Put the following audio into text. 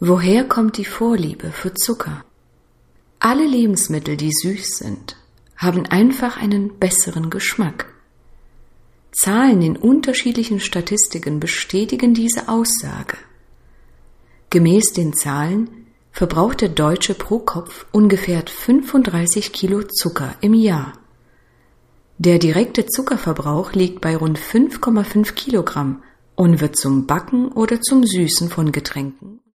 Woher kommt die Vorliebe für Zucker? Alle Lebensmittel, die süß sind, haben einfach einen besseren Geschmack. Zahlen in unterschiedlichen Statistiken bestätigen diese Aussage. Gemäß den Zahlen verbraucht der Deutsche pro Kopf ungefähr 35 Kilo Zucker im Jahr. Der direkte Zuckerverbrauch liegt bei rund 5,5 Kilogramm und wird zum Backen oder zum Süßen von Getränken